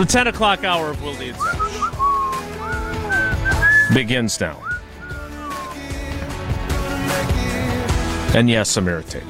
The 10 o'clock hour of Wilde and Tausch begins now. And yes, I'm irritated.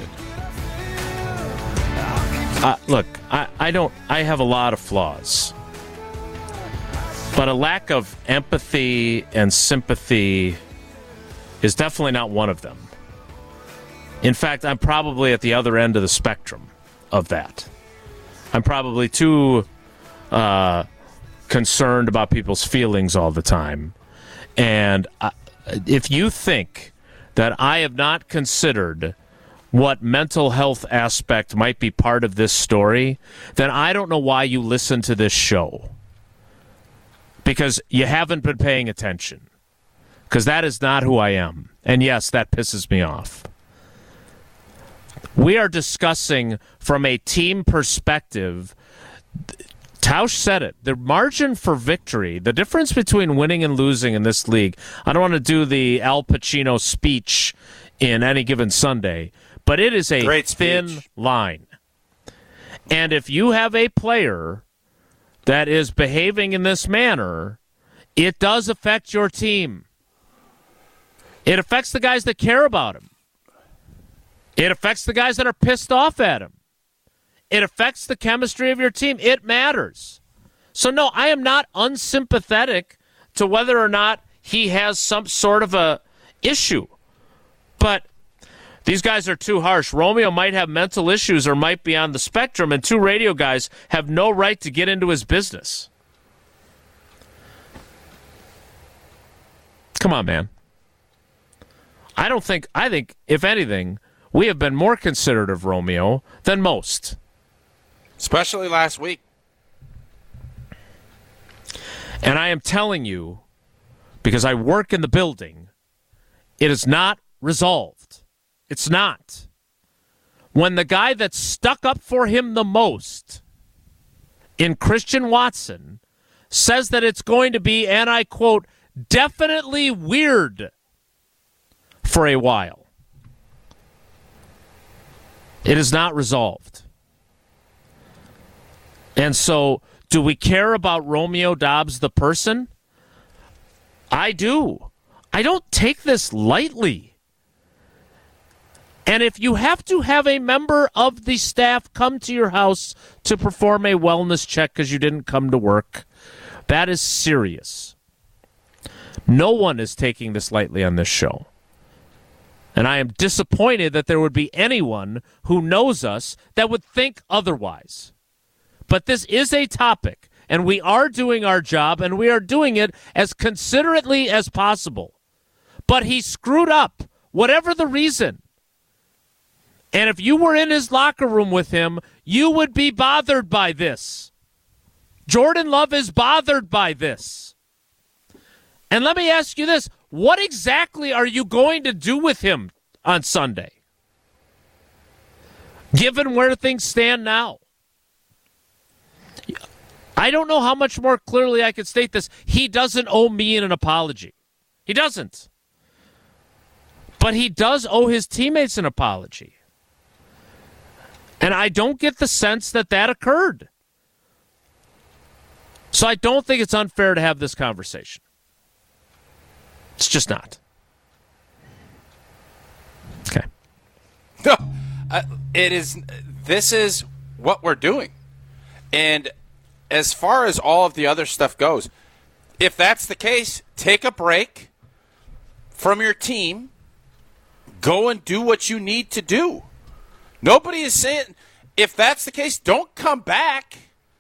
Look, I have a lot of flaws. But a lack of empathy and sympathy is definitely not one of them. In fact, I'm probably at the other end of the spectrum of that. I'm probably too concerned about people's feelings all the time. And if you think that I have not considered what mental health aspect might be part of this story, then I don't know why you listen to this show. Because you haven't been paying attention. Because that is not who I am. And yes, that pisses me off. We are discussing from a team perspective. Tausch said it. The margin for victory, the difference between winning and losing in this league. I don't want to do the Al Pacino speech in Any Given Sunday, but it is a thin line. And if you have a player that is behaving in this manner, it does affect your team. It affects the guys that care about him. It affects the guys that are pissed off at him. It affects the chemistry of your team. It matters. So, no, I am not unsympathetic to whether or not he has some sort of a issue. But these guys are too harsh. Romeo might have mental issues or might be on the spectrum, and two radio guys have no right to get into his business. Come on, man. I think, if anything, we have been more considerate of Romeo than most. Especially last week. And I am telling you, because I work in the building, it is not resolved. It's not. When the guy that stuck up for him the most in Christian Watson says that it's going to be, and I quote, definitely weird for a while, it is not resolved. And so, do we care about Romeo Doubs, the person? I do. I don't take this lightly. And if you have to have a member of the staff come to your house to perform a wellness check because you didn't come to work, that is serious. No one is taking this lightly on this show. And I am disappointed that there would be anyone who knows us that would think otherwise. But this is a topic, and we are doing our job, and we are doing it as considerately as possible. But he screwed up, whatever the reason. And if you were in his locker room with him, you would be bothered by this. Jordan Love is bothered by this. And let me ask you this. What exactly are you going to do with him on Sunday? Given where things stand now. I don't know how much more clearly I could state this. He doesn't owe me an apology. He doesn't. But he does owe his teammates an apology. And I don't get the sense that that occurred. So I don't think it's unfair to have this conversation. It's just not. Okay. No, it is. This is what we're doing. And as far as all of the other stuff goes, if that's the case, take a break from your team. Go and do what you need to do. Nobody is saying, if that's the case, don't come back.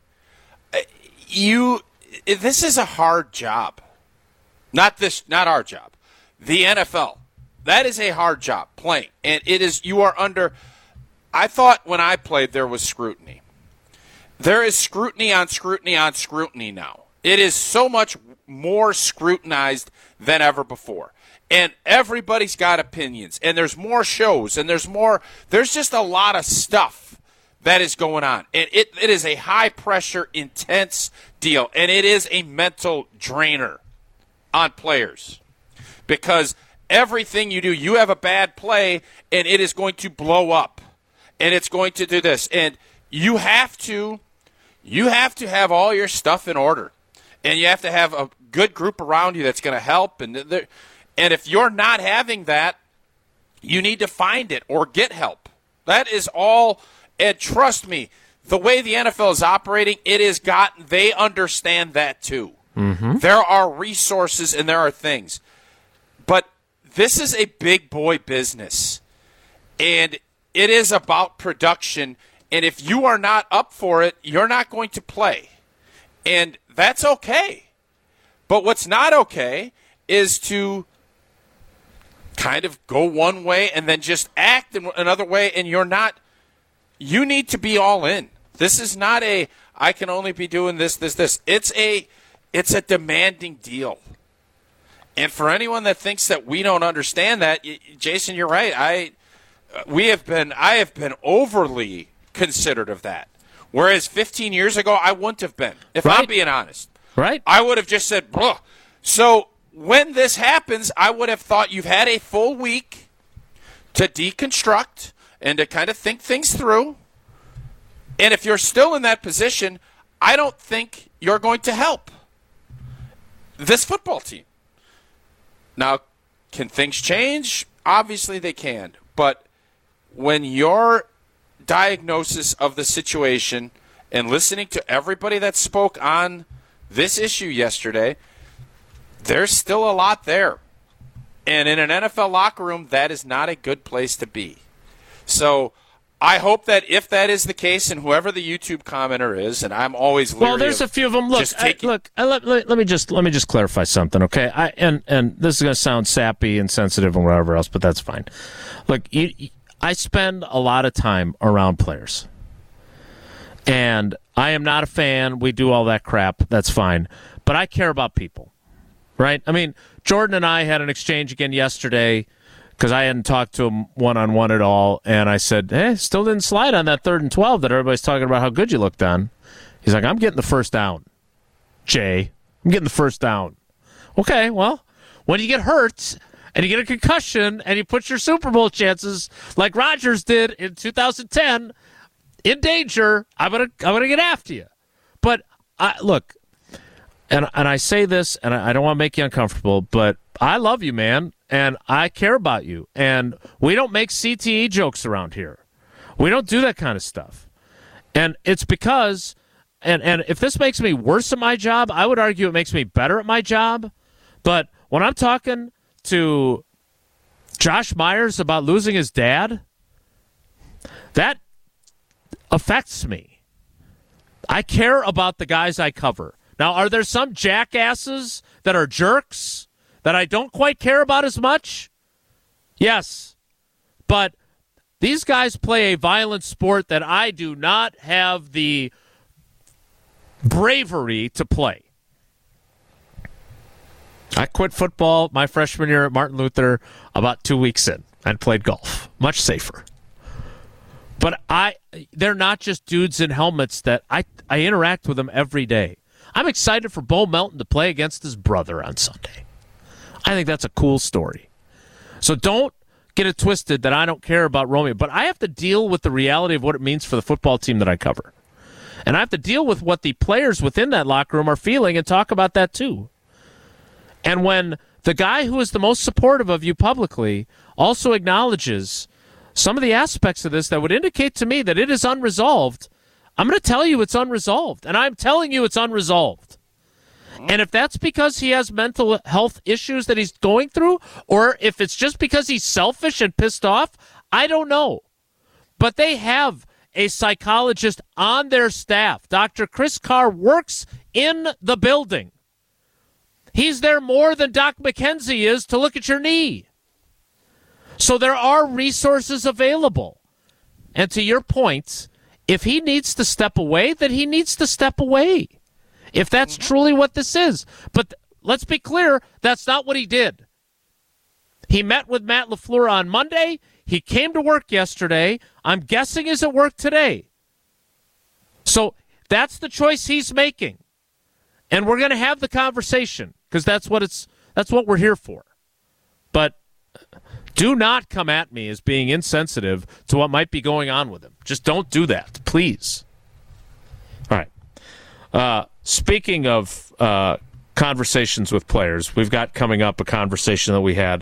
This is a hard job. Not our job. The NFL. That is a hard job playing. And you are under, I thought when I played there was scrutiny. There is scrutiny on scrutiny on scrutiny now. It is so much more scrutinized than ever before. And everybody's got opinions. And there's more shows. And there's just a lot of stuff that is going on. And it is a high-pressure, intense deal. And it is a mental drainer on players. Because everything you do, you have a bad play, and it is going to blow up. And it's going to do this. And you have to you have to have all your stuff in order. And you have to have a good group around you that's going to help. And if you're not having that, you need to find it or get help. That is all. And trust me, the way the NFL is operating, they understand that too. Mm-hmm. There are resources and there are things. But this is a big boy business. And it is about production. And if you are not up for it, you're not going to play. And that's okay. But what's not okay is to kind of go one way and then just act in another way, and you're not. You need to be all in. This is not I can only be doing this. It's a demanding deal. And for anyone that thinks that we don't understand that, Jason, you're right. I have been overly considerate of that. Whereas 15 years ago, I wouldn't have been, if I'm being honest. Right. I would have just said, "Bruh." So when this happens, I would have thought you've had a full week to deconstruct and to kind of think things through. And if you're still in that position, I don't think you're going to help this football team. Now, can things change? Obviously they can. But when your diagnosis of the situation and listening to everybody that spoke on this issue yesterday, there's still a lot there. And in an NFL locker room, that is not a good place to be. So I hope that if that is the case, and whoever the YouTube commenter is, and I'm always leery. Well, there's a few of them. Look, let me just clarify something, okay? And this is going to sound sappy and sensitive and whatever else, but that's fine. Look, I spend a lot of time around players, and I am not a fan. We do all that crap. That's fine. But I care about people, right? I mean, Jordan and I had an exchange again yesterday because I hadn't talked to him one-on-one at all, and I said, still didn't slide on that 3rd and 12 that everybody's talking about how good you looked on. He's like, I'm getting the first down, Jay. I'm getting the first down. Okay, well, when you get hurt and you get a concussion and you put your Super Bowl chances like Rodgers did in 2010 in danger, I'm gonna get after you. But look, and I say this, and I don't want to make you uncomfortable, but I love you, man, and I care about you. And we don't make CTE jokes around here. We don't do that kind of stuff. And it's because, and if this makes me worse at my job, I would argue it makes me better at my job. But when I'm talking to Josh Myers about losing his dad, that affects me. I care about the guys I cover. Now, are there some jackasses that are jerks that I don't quite care about as much? Yes. But these guys play a violent sport that I do not have the bravery to play. I quit football my freshman year at Martin Luther about 2 weeks in and played golf. Much safer. But they're not just dudes in helmets that I interact with them every day. I'm excited for Bo Melton to play against his brother on Sunday. I think that's a cool story. So don't get it twisted that I don't care about Romeo. But I have to deal with the reality of what it means for the football team that I cover. And I have to deal with what the players within that locker room are feeling and talk about that too. And when the guy who is the most supportive of you publicly also acknowledges some of the aspects of this that would indicate to me that it is unresolved, I'm going to tell you it's unresolved, and I'm telling you it's unresolved. And if that's because he has mental health issues that he's going through, or if it's just because he's selfish and pissed off, I don't know. But they have a psychologist on their staff. Dr. Chris Carr works in the building. He's there more than Doc McKenzie is to look at your knee. So there are resources available. And to your point, if he needs to step away, then he needs to step away. If that's truly what this is. But let's be clear, that's not what he did. He met with Matt LaFleur on Monday. He came to work yesterday. I'm guessing is at work today. So that's the choice he's making. And we're going to have the conversation because that's what we're here for. But do not come at me as being insensitive to what might be going on with him. Just don't do that, please. All right. Speaking of conversations with players, we've got coming up a conversation that we had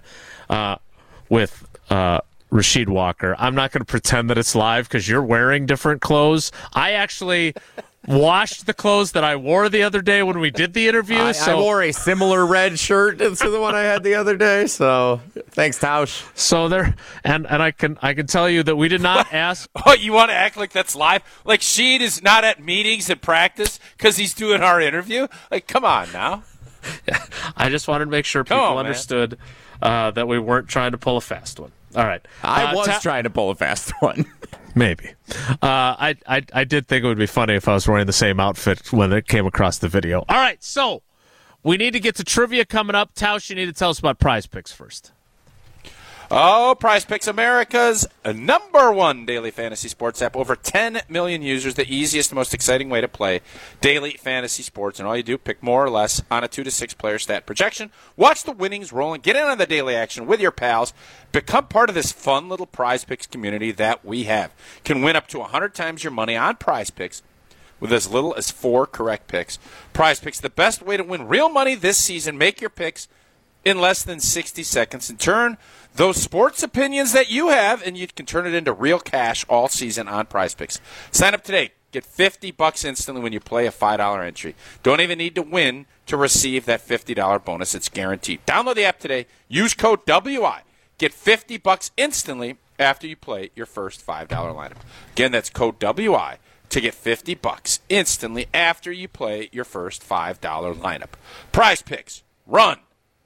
with Rasheed Walker. I'm not going to pretend that it's live because you're wearing different clothes. I actually washed the clothes that I wore the other day when we did the interview. I wore a similar red shirt to the one I had the other day. So thanks, Tausch. So there, and I can tell you that we did not ask. Oh, you want to act like that's live? Like Sheed is not at meetings and practice because he's doing our interview? Like, come on now. I just wanted to make sure people understood that we weren't trying to pull a fast one. All right. I was trying to pull a fast one. Maybe. I did think it would be funny if I was wearing the same outfit when it came across the video. All right, so we need to get to trivia coming up. Tausch, you need to tell us about Prize Picks first. Oh, Prize Picks, America's #1 daily fantasy sports app. Over 10 million users, the easiest, most exciting way to play daily fantasy sports. And all you do, pick more or less on a 2 to 6 player stat projection. Watch the winnings roll and get in on the daily action with your pals. Become part of this fun little Prize Picks community that we have. Can win up to 100 times your money on Prize Picks with as little as 4 correct picks. Prize Picks, the best way to win real money this season. Make your picks in less than 60 seconds and turn those sports opinions that you have, and you can turn it into real cash all season on Prize Picks. Sign up today. Get $50 instantly when you play a $5 entry. Don't even need to win to receive that $50 bonus. It's guaranteed. Download the app today. Use code WI. Get $50 instantly after you play your first $5 lineup. Again, that's code WI to get $50 instantly after you play your first $5 lineup. Prize Picks. Run.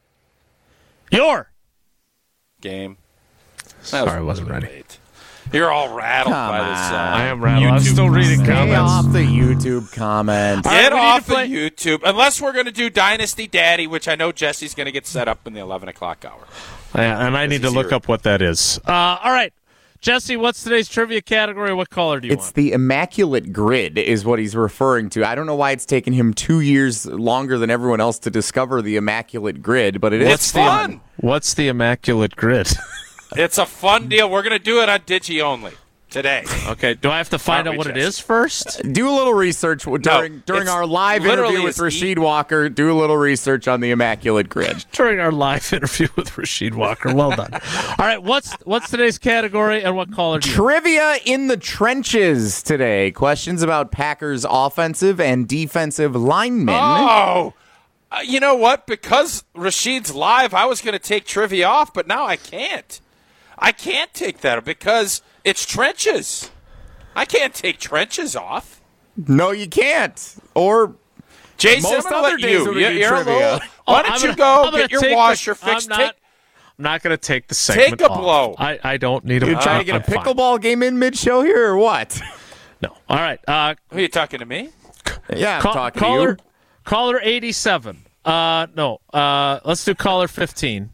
Your game. Sorry, I wasn't ready. Late. You're all rattled by this. I am rattled. I'm still reading comments. Stay off the YouTube comments. Get off the YouTube. Unless we're going to do Dynasty Daddy, which I know Jesse's going to get set up in the 11 o'clock hour. Yeah, and I need to look up what that is. All right. Jesse, what's today's trivia category? What caller do you want? It's the Immaculate Grid is what he's referring to. I don't know why it's taken him 2 years longer than everyone else to discover the Immaculate Grid, but it's fun. What's the Immaculate Grid? It's a fun deal. We're going to do it on Digi only today. Okay. Do I have to find out what it is first? Do a little research during our live interview with Rasheed Walker. Do a little research on the Immaculate Grid. During our live interview with Rasheed Walker. Well done. All right. What's today's category and what caller do you Trivia in the trenches today. Questions about Packers offensive and defensive linemen. Oh, you know what? Because Rasheed's live, I was going to take trivia off, but now I can't. I can't take that because it's trenches. I can't take trenches off. No, you can't. Or Jason, most I'm other let days you. You're Little, why don't you go get your washer fixed? I'm not going to take the segment Take a blow. I don't need a blow. You're trying to get a pickleball game in mid-show here or what? No. All right. Are you talking to me? Yeah, I'm talking to you. Caller 87. No. Let's do caller 15.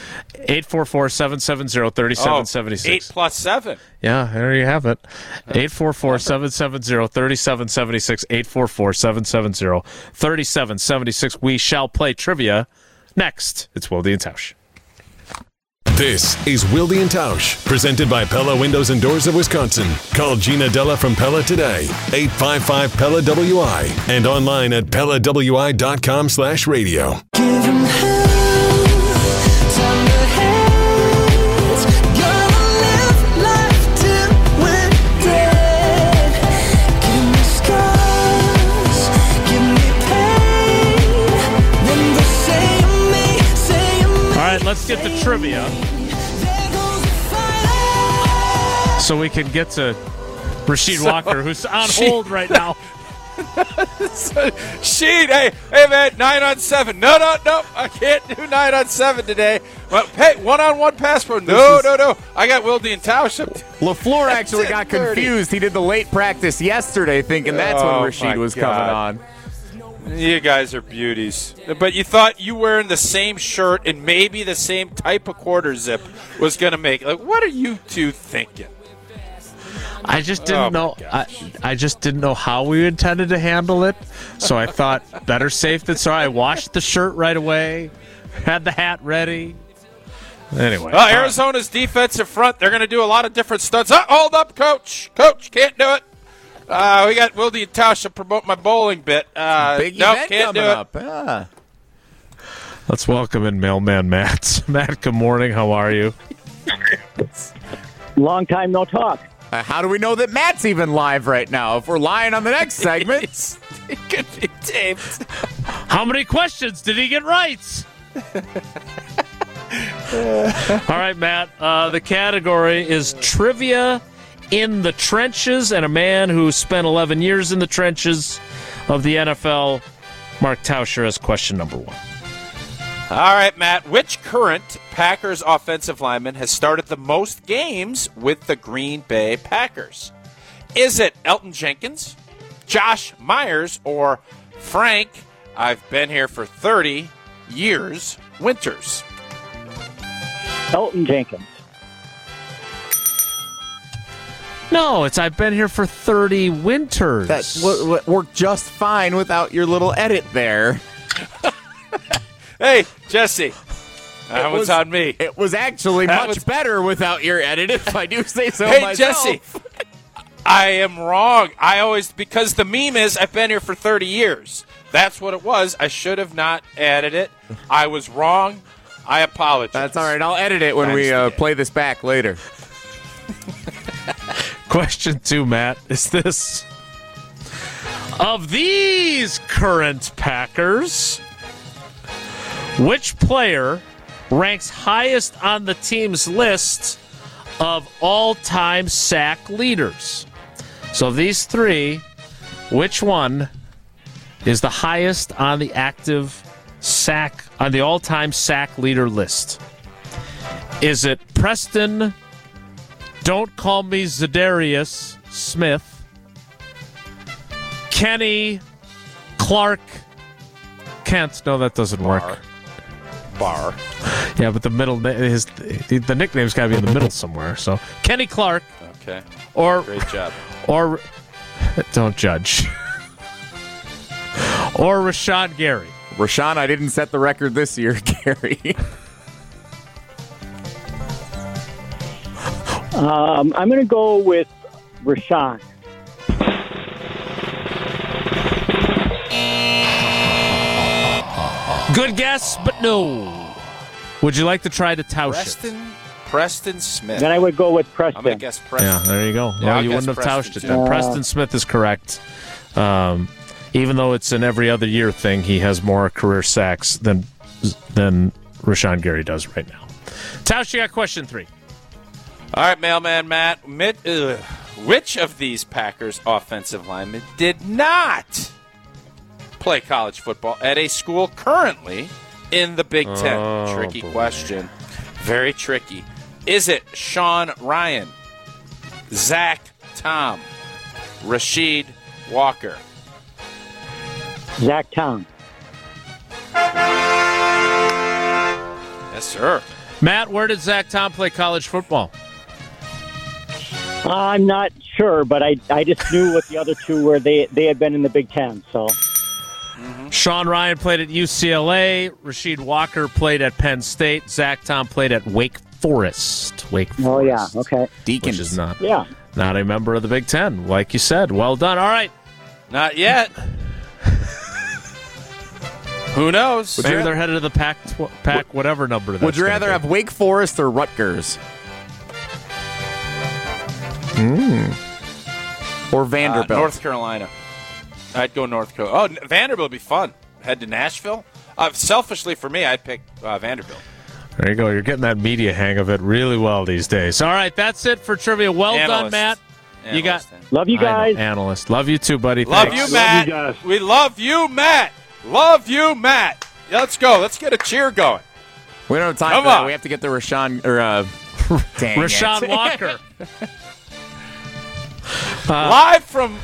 844-770-3776. 8 plus 7. Yeah, there you have it. 844-770-3776. 844-770-3776. We shall play trivia next. It's Wilde and Tausch. This is Wilde and Tausch, presented by Pella Windows and Doors of Wisconsin. Call Gina Della from Pella today, 855-PELLA-WI, and online at PellaWI.com/radio. Let's get to trivia so we can get to Rasheed Walker, who's on hold right now. Sheed, hey man, 9 on 7. No, I can't do 9 on 7 today. Well, hey, 1-on-1 pass pro. No. I got Wilde and Tausch. LaFleur actually got confused. He did the late practice yesterday, thinking that's when Rasheed was coming on. You guys are beauties. But you thought you wearing the same shirt and maybe the same type of quarter zip was going to make. Like, what are you two thinking? I just didn't know. I just didn't know how we intended to handle it. So I thought better safe than sorry. I washed the shirt right away, had the hat ready. Anyway. Arizona's defensive front, they're going to do a lot of different stunts. Hold up, coach. Coach, can't do it. We got Wildy and Tausch to promote my bowling bit. Big nope, event can't coming do it. up. Yeah. Let's welcome in Mailman Matt. Matt, good morning. How are you? Long time no talk. How do we know that Matt's even live right now? If we're lying on the next segment. It could be taped. How many questions did he get right? All right, Matt. The category is trivia in the trenches, and a man who spent 11 years in the trenches of the NFL, Mark Tauscher, has question number 1. All right, Matt. Which current Packers offensive lineman has started the most games with the Green Bay Packers? Is it Elton Jenkins, Josh Myers, or Frank, I've been here for 30 years, Winters? Elton Jenkins. No, it's I've been here for 30 winters. That worked just fine without your little edit there. Hey, Jesse. That was on me. It was actually That much was- better without your edit, if I do say so Hey, myself. Jesse. I am wrong. Because the meme is I've been here for 30 years. That's what it was. I should have not added it. I was wrong. I apologize. That's all right. I'll edit it when we play this back later. Question 2, Matt, is this. Of these current Packers, which player ranks highest on the team's list of all-time sack leaders? So of these 3, which one is the highest on the on the all-time sack leader list? Is it Preston, don't call me Zadarius Smith, Kenny Clark Kent? No, that doesn't work. Bar. Yeah, but the nickname's got to be in the middle somewhere. So Kenny Clark, Okay. or Great job. or don't judge, or Rashawn Gary. Rashawn, I didn't set the record this year, Gary. I'm going to go with Rashawn. Good guess, but no. Would you like to try to Tausch it? Preston Smith. Then I would go with Preston. I'm going to guess Preston. Yeah, there you go. Yeah, Well, I'll you guess wouldn't have Preston, Tauscht it too. then. Preston Smith is correct. Even though it's an every other year thing, he has more career sacks than Rashawn Gary does right now. Tausch, you got question 3. All right, Mailman Matt. Which of these Packers offensive linemen did not play college football at a school currently in the Big Ten? Oh, Tricky boy. question. Very tricky. Is it Sean Ryan, Zach Tom, Rashid Walker? Zach Tom. Yes, sir. Matt, where did Zach Tom play college football? I'm not sure, but I just knew what the other two were. They had been in the Big Ten, so. Sean Ryan played at UCLA. Rashid Walker played at Penn State. Zach Tom played at Wake Forest. Oh, yeah, okay. Deacons. Which is not Yeah. a member of the Big Ten, like you said. Well done. All right. Not yet. Who knows? Maybe they're headed to the Pac whatever number. That's Would you gonna rather be. have Wake Forest or Rutgers? Or Vanderbilt? North Carolina. I'd go North Carolina. Oh, Vanderbilt would be fun. Head to Nashville. Selfishly for me, I'd pick Vanderbilt. There you go. You're getting that media hang of it really well these days. All right, that's it for trivia. Well done, Analyst. Matt. You got Love you I know, guys. analyst. Love you too, buddy. Love Thanks. you, Matt. you guys. We love you, Matt. Love you, Matt. Yeah, let's go. Let's get a cheer going. We don't have time Come for that. on. We have to get the Rashawn or dang Rashawn it. Walker. live from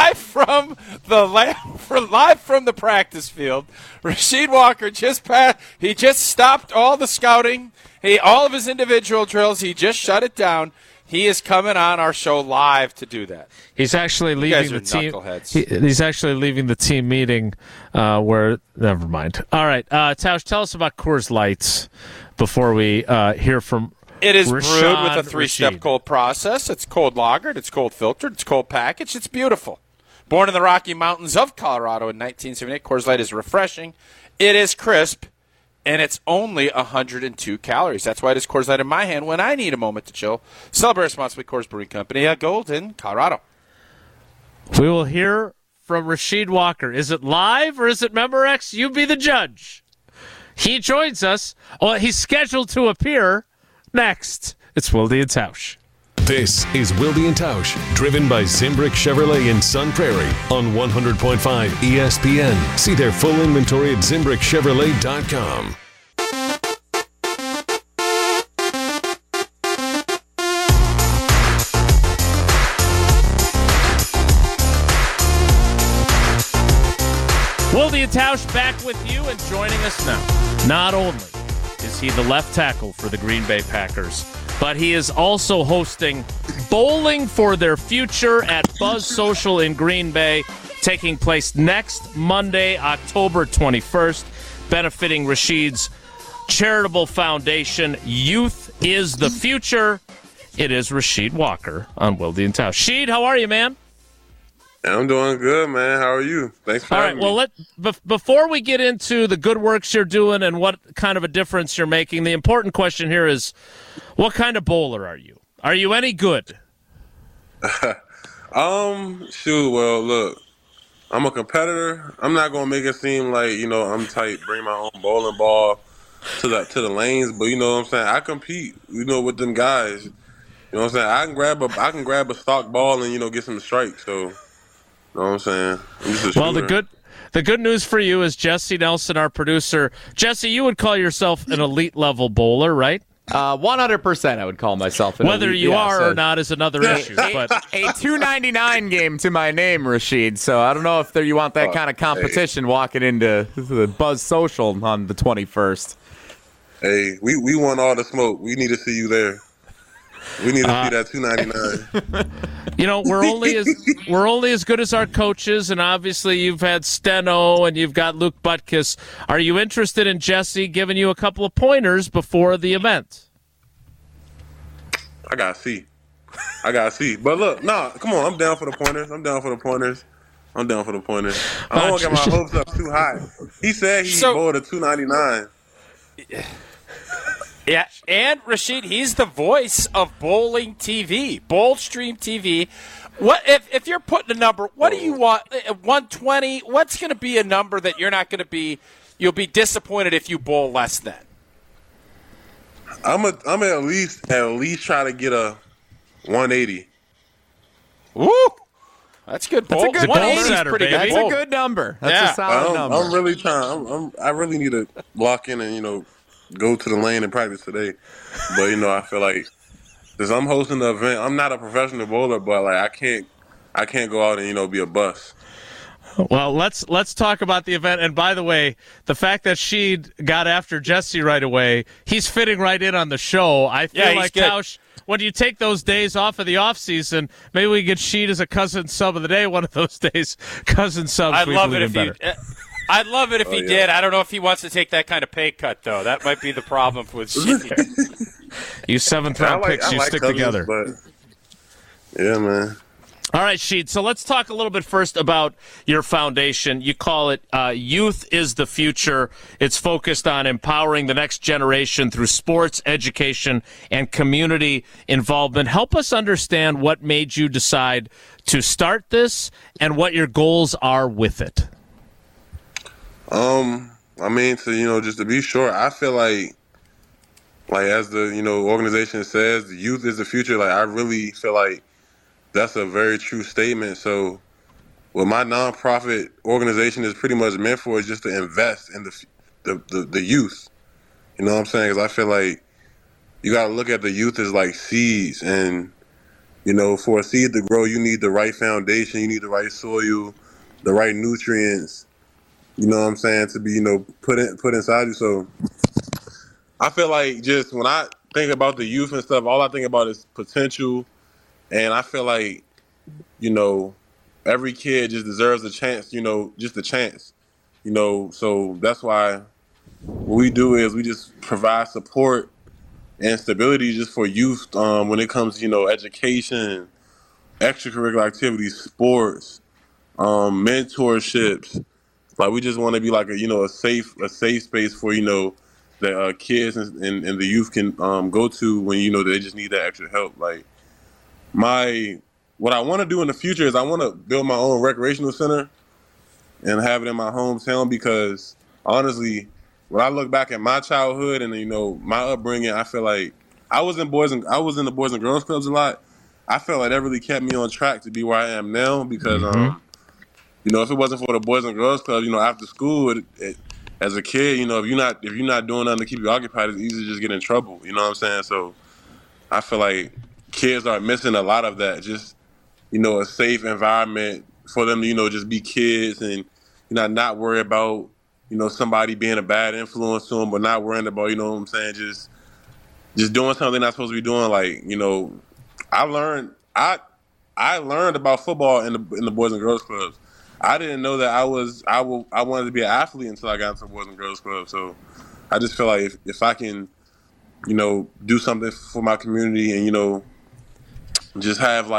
the practice field. Rashid Walker just passed. He just stopped all the scouting. All of his individual drills. He just shut it down. He is coming on our show live to do that. He's actually leaving guys are the team. knuckleheads. He's actually leaving the team meeting. Where never mind. All right, Tausch, tell us about Coors Light before we hear from It is brewed Rashad with a 3-step Rashid. cold process. It's cold lagered, it's cold filtered, it's cold packaged. It's beautiful. Born in the Rocky Mountains of Colorado in 1978, Coors Light is refreshing. It is crisp, and it's only 102 calories. That's why it is Coors Light in my hand when I need a moment to chill. Celebrate responsibly, Coors Brewing Company at Golden, Colorado. We will hear from Rasheed Walker. Is it live or is it Memorex? You be the judge. He joins us. Well, he's scheduled to appear next. It's Wilde and Tausch. This is Wilde and Tausch, driven by Zimbrick Chevrolet in Sun Prairie on 100.5 ESPN. See their full inventory at ZimbrickChevrolet.com. Wilde and Tausch back with you and joining us now. Not only is he the left tackle for the Green Bay Packers, but he is also hosting Bowling for Their Future at Buzz Social in Green Bay, taking place next Monday, October 21st, benefiting Rasheed's charitable foundation, Youth is the Future. It is Rasheed Walker on Wilde and Tausch. Rasheed, how are you, man? I'm doing good, man. How are you? Thanks for having me. All right, well, before we get into the good works you're doing and what kind of a difference you're making, the important question here is, what kind of bowler are you? Are you any good? Well, look, I'm a competitor. I'm not gonna make it seem like, I'm tight, bring my own bowling ball to the lanes, but you know what I'm saying? I compete, with them guys. You know what I'm saying? I can grab a stock ball and, get some strikes, so you know what I'm saying? I'm just a Well, shooter. the good news for you is Jesse Nelson, our producer. Jesse, you would call yourself an elite level bowler, right? 100% I would call myself an Whether elite, you are so or not is another issue. But a 299 game to my name, Rasheed. So I don't know if you want that kind of competition walking into the Buzz Social on the 21st. Hey, we want all the smoke. We need to see you there. We need to see that 299. we're only as good as our coaches, and obviously you've had Steno and you've got Luke Butkus. Are you interested in Jesse giving you a couple of pointers before the event? I gotta see. But look, come on. I'm down for the pointers. I don't want to get my hopes up too high. He said he bowled a 299. Yeah, and Rasheed, he's the voice of Bowling TV, Boldstream TV. What if you're putting a number? What do you want? 120. What's going to be a number that you're not going to be? You'll be disappointed if you bowl less than. I'm at least try to get a 180. Woo! That's good. That's a good 180 is setter, pretty baby. good. That's a good number. That's a solid number. I'm really trying. I really need to lock in and go to the lane and practice today. But I feel like since I'm hosting the event, I'm not a professional bowler, but like I can't go out and be a bust. Well, let's talk about the event. And by the way, the fact that Sheed got after Jesse right away, he's fitting right in on the show. I feel like Tausch, when you take those days off of the off season, maybe we get Sheed as a cousin sub of the day. One of those days, cousin subs. I'd love it if better. I'd love it if he did. I don't know if he wants to take that kind of pay cut, though. That might be the problem with Sheed. You seventh-round picks, you stick cousins, together. But yeah, man. All right, Sheed. So let's talk a little bit first about your foundation. You call it Youth is the Future. It's focused on empowering the next generation through sports, education, and community involvement. Help us understand what made you decide to start this and what your goals are with it. Just to be short, I feel like as the organization says, the youth is the future. Like I really feel like that's a very true statement. So what my nonprofit organization is pretty much meant for is just to invest in the youth. You know what I'm saying? Because I feel like you got to look at the youth as like seeds, and for a seed to grow, you need the right foundation, you need the right soil, the right nutrients. You know what I'm saying, to be put inside you. So I feel like just when I think about the youth and stuff, all I think about is potential. And I feel like, every kid just deserves a chance, just a chance, so that's why what we do is we just provide support and stability just for youth when it comes to, you know, education, extracurricular activities, sports, mentorships. Like, we just want to be like a safe space for, you know, that kids and the youth can go to when, you know, they just need that extra help. Like, what I want to do in the future is I want to build my own recreational center and have it in my hometown, because honestly, when I look back at my childhood and, you know, my upbringing, I feel like I was in the Boys and Girls Clubs a lot. I felt like that really kept me on track to be where I am now, because you know, if it wasn't for the Boys and Girls Club, you know, after school, as a kid, you know, if you're not doing nothing to keep you occupied, it's easy to just get in trouble. You know what I'm saying? So I feel like kids are missing a lot of that. Just, you know, a safe environment for them to, you know, just be kids and, you know, not worry about, you know, somebody being a bad influence to them, but not worrying about, you know what I'm saying, just doing something they're not supposed to be doing. Like, you know, I learned about football in the Boys and Girls Clubs. I didn't know that I wanted to be an athlete until I got into the Boys and Girls Club. So I just feel like if I can, you know, do something for my community and, you know, just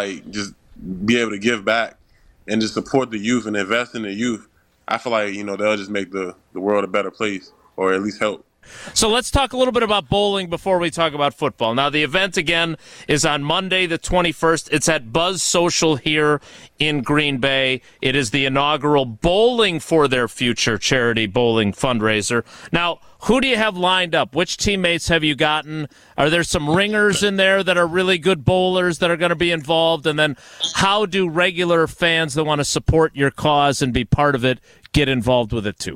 be able to give back and just support the youth and invest in the youth, I feel like, you know, they'll just make the world a better place, or at least help. So let's talk a little bit about bowling before we talk about football. Now, the event, again, is on Monday, the 21st. It's at Buzz Social here in Green Bay. It is the inaugural Bowling for Their Future charity bowling fundraiser. Now, who do you have lined up? Which teammates have you gotten? Are there some ringers in there that are really good bowlers that are going to be involved? And then how do regular fans that want to support your cause and be part of it get involved with it too?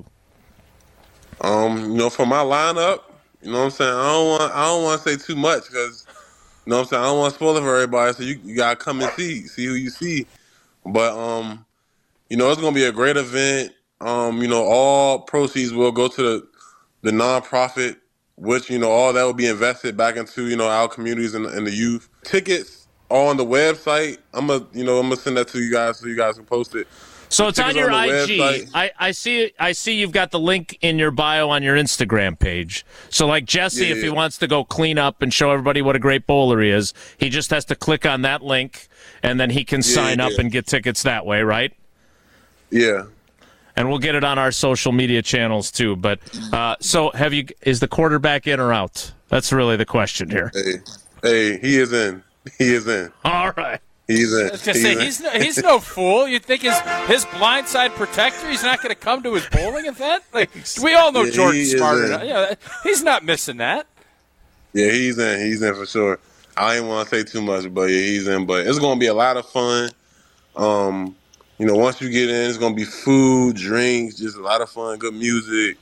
You know, for my lineup, you know what I'm saying, I don't want to say too much, because, you know what I'm saying, I don't want to spoil it for everybody, so you got to come and see who you see. But, you know, it's going to be a great event. You know, all proceeds will go to the nonprofit, which, you know, all that will be invested back into, you know, our communities and the youth. Tickets are on the website. I'm gonna send that to you guys so you guys can post it. So it's on your IG. I see you've got the link in your bio on your Instagram page. So like Jesse, if he wants to go clean up and show everybody what a great bowler he is, he just has to click on that link, and then he can sign up and get tickets that way, right? Yeah. And we'll get it on our social media channels too. But so is the quarterback in or out? That's really the question here. Hey, he is in. He is in. All right. He's in. I was gonna say, he's no fool. You'd think his blindside protector, he's not going to come to his bowling event. Like, we all know Jordan's smarter. Yeah, he's not missing that. Yeah, he's in. He's in for sure. I ain't want to say too much, but yeah, he's in. But it's going to be a lot of fun. You know, once you get in, it's going to be food, drinks, just a lot of fun, good music.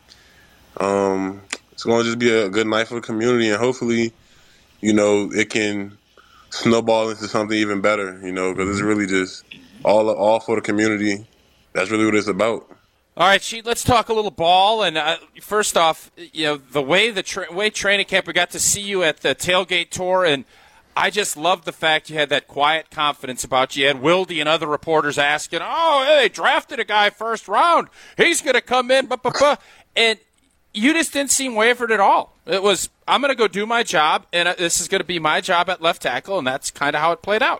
It's going to just be a good night for the community, and hopefully, you know, it can snowball into something even better, you know, because it's really just all for the community. That's really what it's about. All right, Sheet, let's talk a little ball. And first off, you know, the way training camp, we got to see you at the tailgate tour, and I just loved the fact you had that quiet confidence about you. You had Wildy and other reporters asking, oh, hey, drafted a guy first round. He's going to come in, and you just didn't seem wavered at all. It was, I'm going to go do my job, and this is going to be my job at left tackle, and that's kind of how it played out.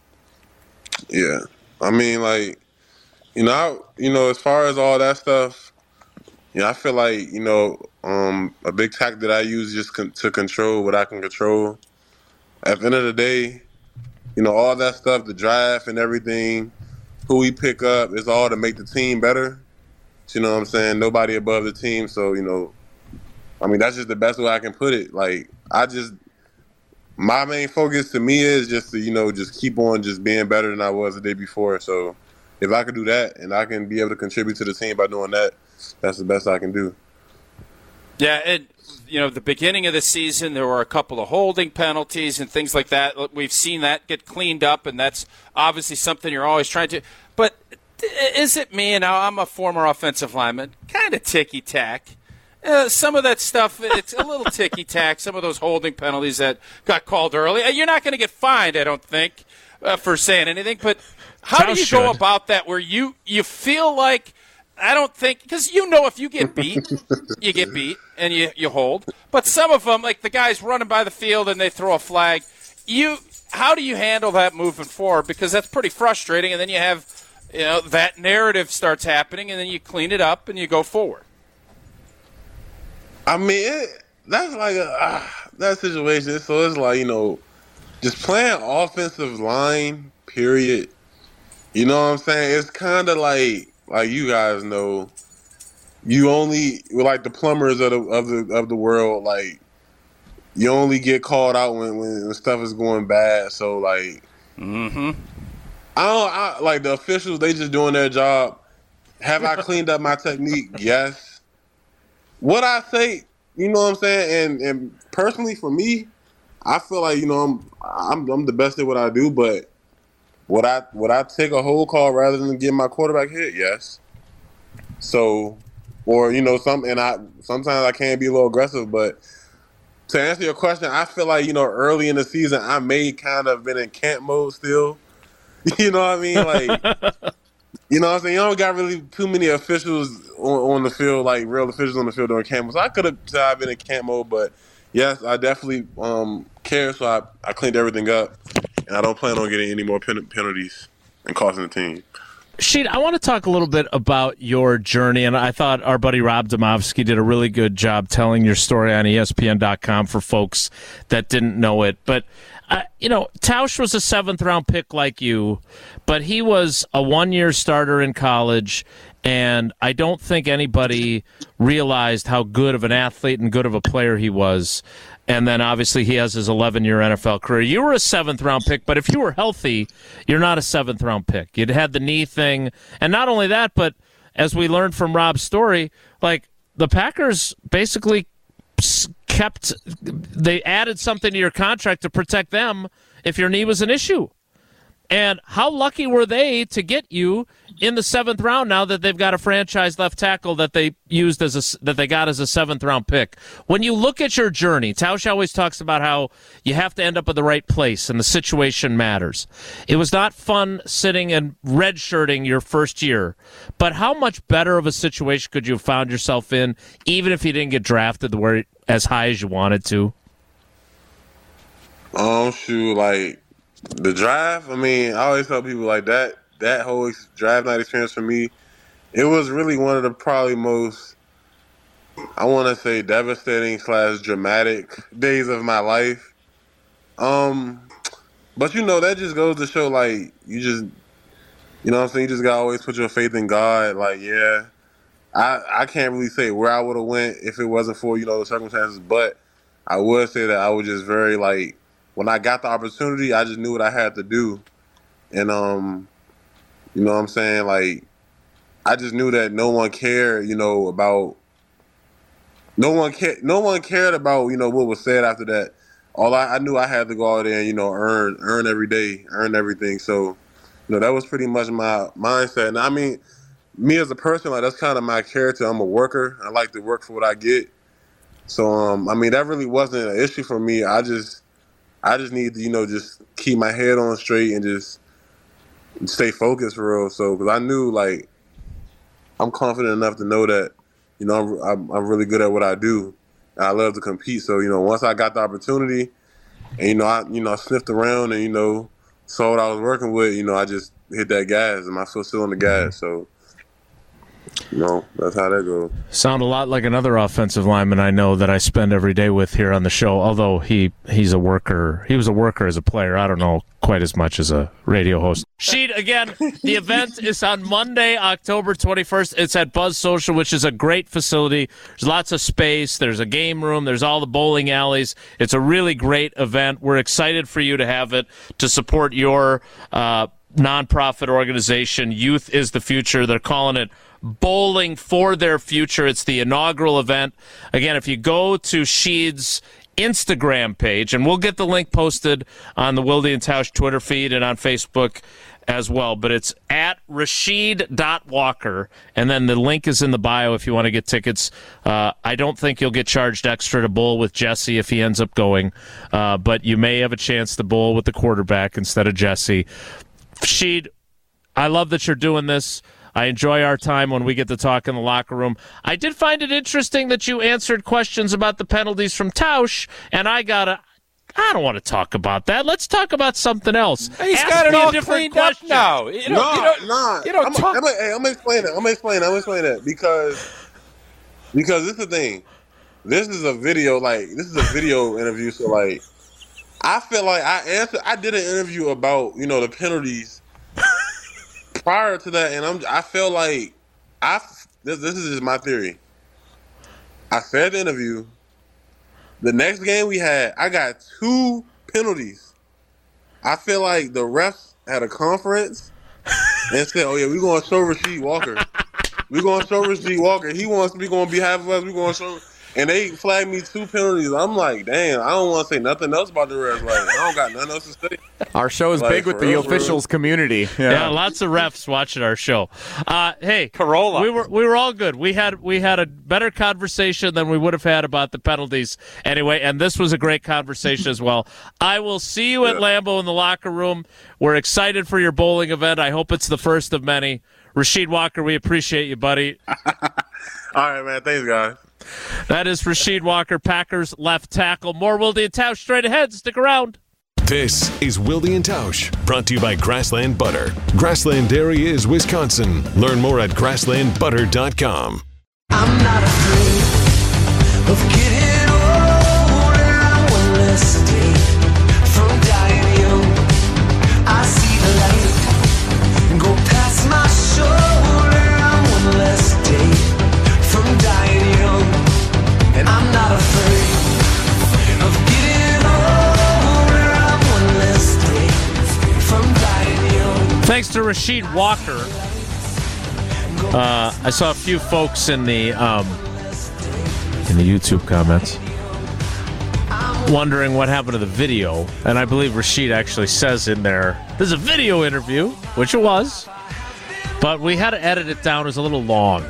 Yeah. I mean, like, you know, as far as all that stuff, you know, I feel like, you know, a big tactic that I use just to control what I can control. At the end of the day, you know, all that stuff, the draft and everything, who we pick up, is all to make the team better. You know what I'm saying? Nobody above the team. So, you know, I mean, that's just the best way I can put it. Like, my main focus to me is just to, you know, just keep on just being better than I was the day before. So if I could do that and I can be able to contribute to the team by doing that, that's the best I can do. Yeah, and, you know, the beginning of the season, there were a couple of holding penalties and things like that. We've seen that get cleaned up, and that's obviously something you're always trying to. But is it me, and I'm a former offensive lineman, kind of ticky-tack? Some of that stuff, it's a little ticky-tack, some of those holding penalties that got called early. You're not going to get fined, I don't think, for saying anything. But how do you go about that where you feel like I don't think, because if you get beat, you get beat and you hold. But some of them, like the guys running by the field and they throw a flag, how do you handle that moving forward? Because that's pretty frustrating, and then you have that narrative starts happening, and then you clean it up and you go forward. I mean, that's like that situation. So it's like, just playing offensive line, period. You know what I'm saying? It's kind of like you guys know, you only, like the plumbers of the world, like you only get called out when stuff is going bad. So like, I like the officials, they just doing their job. Have I cleaned up my technique? Yes. What I say, you know what I'm saying? And personally for me, I feel like, I'm the best at what I do, but would I take a hold call rather than get my quarterback hit? Yes. So, or sometimes I can be a little aggressive, but to answer your question, I feel like early in the season I may kind of been in camp mode still. You know what I mean? Like, you know what I'm saying? You don't got really too many officials on the field, like real officials on the field during camp mode. So I could have been in camp mode, but yes, I definitely care. So I cleaned everything up, and I don't plan on getting any more penalties and costing the team. Sheed, I want to talk a little bit about your journey, and I thought our buddy Rob Demovsky did a really good job telling your story on ESPN.com for folks that didn't know it. But, Tausch was a 7th-round pick like you, but he was a one-year starter in college, and I don't think anybody realized how good of an athlete and good of a player he was. And then, obviously, he has his 11-year NFL career. You were a 7th-round pick, but if you were healthy, you're not a 7th-round pick. You'd had the knee thing. And not only that, but as we learned from Rob's story, like, the Packers basically they added something to your contract to protect them if your knee was an issue. And how lucky were they to get you in the 7th round now that they've got a franchise left tackle that they used that they got as a 7th round pick? When you look at your journey, Tausch always talks about how you have to end up at the right place and the situation matters. It was not fun sitting and redshirting your first year, but how much better of a situation could you have found yourself in, even if you didn't get drafted as high as you wanted to? Shoot, like the draft, I mean, I always tell people like that whole draft night experience for me, it was really one of the probably most, I want to say, devastating / dramatic days of my life. But that just goes to show, like, you just, you know what I'm saying, you just gotta always put your faith in God. Like, yeah, I can't really say where I would have went if it wasn't for, the circumstances, but I would say that I was just very, like, when I got the opportunity, I just knew what I had to do. And, you know what I'm saying? Like, I just knew that no one cared, about, no one cared about, what was said after that. I knew I had to go out there and, earn every day, earn everything. So, that was pretty much my mindset. And I mean, me as a person, like, that's kind of my character. I'm a worker. I like to work for what I get. So, I mean, that really wasn't an issue for me. I just need to, just keep my head on straight and just stay focused for real. So, because I knew, like, I'm confident enough to know that, I'm really good at what I do. And I love to compete. So, once I got the opportunity and, I sniffed around and, saw what I was working with, I just hit that gas and my foot still on the gas. So, that's how that goes. Sound a lot like another offensive lineman I know that I spend every day with here on the show, although he's a worker. He was a worker as a player. I don't know quite as much as a radio host. Sheed, again, the event is on Monday, October 21st. It's at Buzz Social, which is a great facility. There's lots of space. There's a game room. There's all the bowling alleys. It's a really great event. We're excited for you to have it, to support your nonprofit organization. Youth is the Future. They're calling it Bowling for Their Future. It's the inaugural event. Again, if you go to Sheed's Instagram page, and we'll get the link posted on the Wilde and Tausch Twitter feed and on Facebook as well, but it's at Rasheed.Walker, and then the link is in the bio if you want to get tickets. I don't think you'll get charged extra to bowl with Jesse if he ends up going, but you may have a chance to bowl with the quarterback instead of Jesse. Sheed, I love that you're doing this. I enjoy our time when we get to talk in the locker room. I did find it interesting that you answered questions about the penalties from Tausch, and I don't want to talk about that. Let's talk about something else. He's Ask got it me a all different cleaned up question. now. I'm gonna explain it because this is the thing. This is a video interview. So like, I feel like I did an interview about the penalties prior to that, and I feel like this is just my theory. I said the interview. The next game we had, I got 2 penalties. I feel like the refs had a conference and said, "Oh yeah, we're going to show Rasheed Walker. We're going to show Rasheed Walker. He wants to be on behalf of us. We're going to show." And they flagged me 2 penalties. I'm like, damn, I don't want to say nothing else about the refs. Like, I don't got nothing else to say. Our show is big with the officials community. Yeah, lots of refs watching our show. Hey, Corolla. We were all good. We had a better conversation than we would have had about the penalties anyway, and this was a great conversation as well. I will see you at Lambeau in the locker room. We're excited for your bowling event. I hope it's the first of many. Rasheed Walker, we appreciate you, buddy. All right, man. Thanks, guys. That is Rasheed Walker, Packers left tackle. More Wilde and Tausch straight ahead. Stick around. This is Wilde and Tausch, brought to you by Grassland Butter. Grassland Dairy is Wisconsin. Learn more at grasslandbutter.com. I'm not afraid of getting older. I'm one less day from dying young. I see the light go past my shoulder. I'm one less day from dying young. And I'm not afraid of getting older. I'm one less day from dying young. Thanks to Rasheed Walker. I saw a few folks in the YouTube comments wondering what happened to the video, and I believe Rasheed actually says in there, there's a video interview, which it was, but we had to edit it down. It was a little long.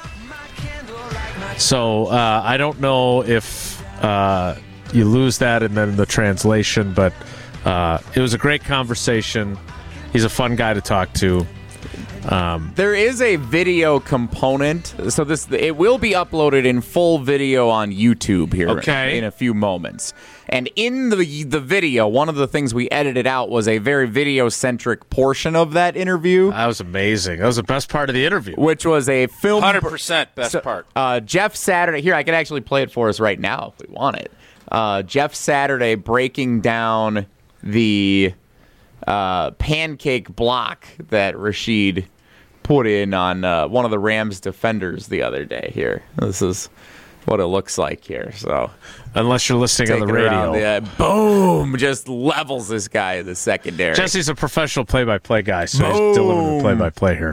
So I don't know if you lose that and then the translation, but it was a great conversation. He's a fun guy to talk to. There is a video component, so it will be uploaded in full video on YouTube here in a few moments. And in the video, one of the things we edited out was a very video-centric portion of that interview. That was amazing. That was the best part of the interview. Which was a film... 100% best part. Jeff Saturday... Here, I can actually play it for us right now if we want it. Jeff Saturday breaking down the pancake block that Rasheed put in on one of the Rams defenders the other day here. This is what it looks like here. So, unless you're listening on the radio, boom, just levels this guy in the secondary. Jesse's a professional play-by-play guy, so he's delivering the play-by-play here.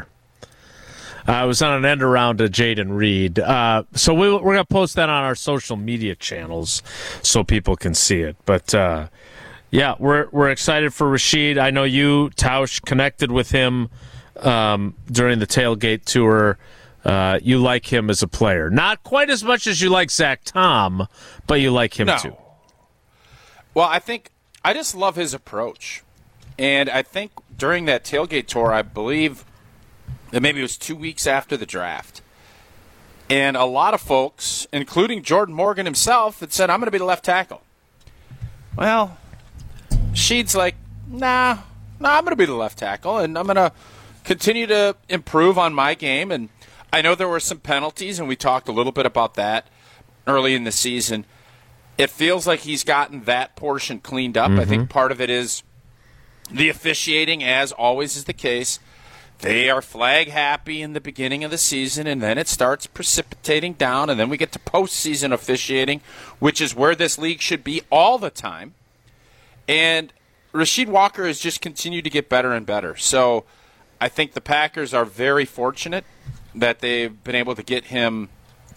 I was on an end around to Jaden Reed. So we're going to post that on our social media channels so people can see it. But, yeah, we're excited for Rasheed. I know you, Tausch, connected with him during the tailgate tour. You like him as a player. Not quite as much as you like Zach Tom, but you like him too. Well, I just love his approach. And I think during that tailgate tour, I believe that maybe it was 2 weeks after the draft, and a lot of folks, including Jordan Morgan himself, had said, I'm going to be the left tackle. Well, Sheed's like, nah, I'm going to be the left tackle, and I'm going to continue to improve on my game. And I know there were some penalties, and we talked a little bit about that early in the season. It feels like he's gotten that portion cleaned up. I think part of it is the officiating, as always is the case. They are flag happy in the beginning of the season, and then it starts precipitating down, and then we get to postseason officiating, which is where this league should be all the time. And Rasheed Walker has just continued to get better and better. So I think the Packers are very fortunate that they've been able to get him,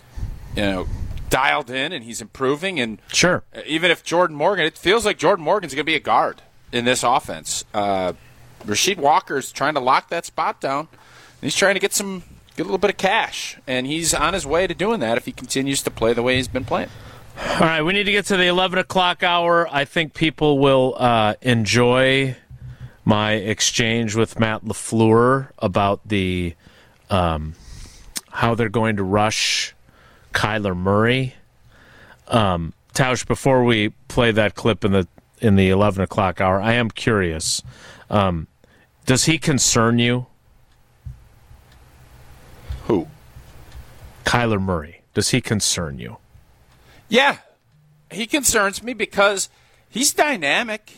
dialed in, and he's improving. And sure, even if Jordan Morgan, it feels like Jordan Morgan's going to be a guard in this offense. Rasheed Walker's trying to lock that spot down. He's trying to get a little bit of cash, and he's on his way to doing that if he continues to play the way he's been playing. All right, we need to get to the 11 o'clock hour. I think people will enjoy my exchange with Matt LaFleur about the how they're going to rush Kyler Murray. Tausch, before we play that clip in the 11 o'clock hour, I am curious. Does he concern you? Who? Kyler Murray. Does he concern you? Yeah, he concerns me because he's dynamic.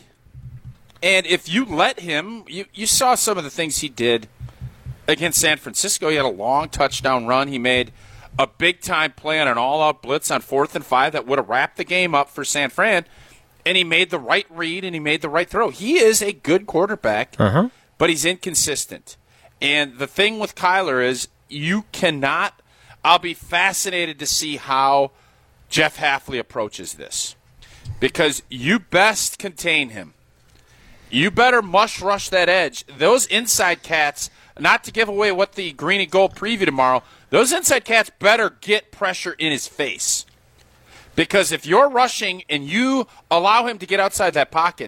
And if you let him, you saw some of the things he did against San Francisco. He had a long touchdown run. He made a big-time play on an all-out blitz on 4th and 5 that would have wrapped the game up for San Fran. And he made the right read and he made the right throw. He is a good quarterback, but he's inconsistent. And the thing with Kyler is you cannot – I'll be fascinated to see how Jeff Hafley approaches this because you best contain him. You better mush rush that edge. Those inside cats, not to give away what the Green and Gold preview tomorrow, those inside cats better get pressure in his face. Because if you're rushing and you allow him to get outside that pocket,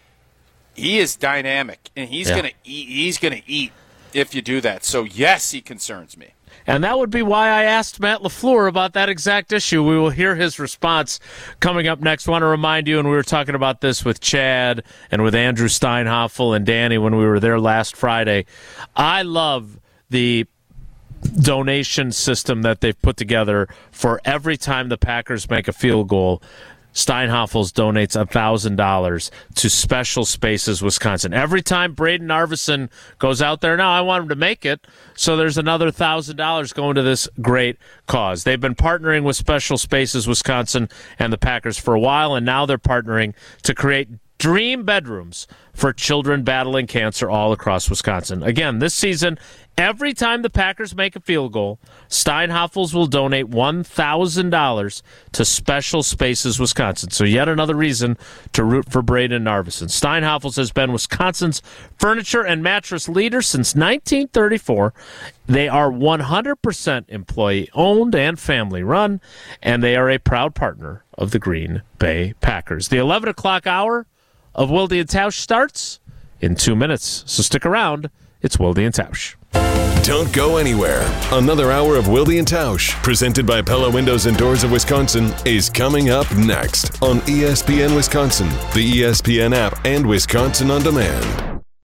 he is dynamic and he's going to eat. He's going to eat if you do that. So yes, he concerns me. And that would be why I asked Matt LaFleur about that exact issue. We will hear his response coming up next. I want to remind you, and we were talking about this with Chad and with Andrew Steinhoffel and Danny when we were there last Friday. I love the donation system that they've put together for every time the Packers make a field goal. Steinhoffels donates $1,000 to Special Spaces Wisconsin. Every time Braden Arvison goes out there, now I want him to make it, so there's another $1,000 going to this great cause. They've been partnering with Special Spaces Wisconsin and the Packers for a while, and now they're partnering to create dream bedrooms for children battling cancer all across Wisconsin. Again, this season, every time the Packers make a field goal, Steinhoffels will donate $1,000 to Special Spaces Wisconsin. So yet another reason to root for Braden Arvison. Steinhoffels has been Wisconsin's furniture and mattress leader since 1934. They are 100% employee-owned and family-run, and they are a proud partner of the Green Bay Packers. The 11 o'clock hour of Wilde and Tausch starts in 2 minutes, so stick around. It's Wilde and Tausch. Don't go anywhere. Another hour of Wilde and Tausch, presented by Pella Windows and Doors of Wisconsin, is coming up next on ESPN Wisconsin, the ESPN app, and Wisconsin On Demand.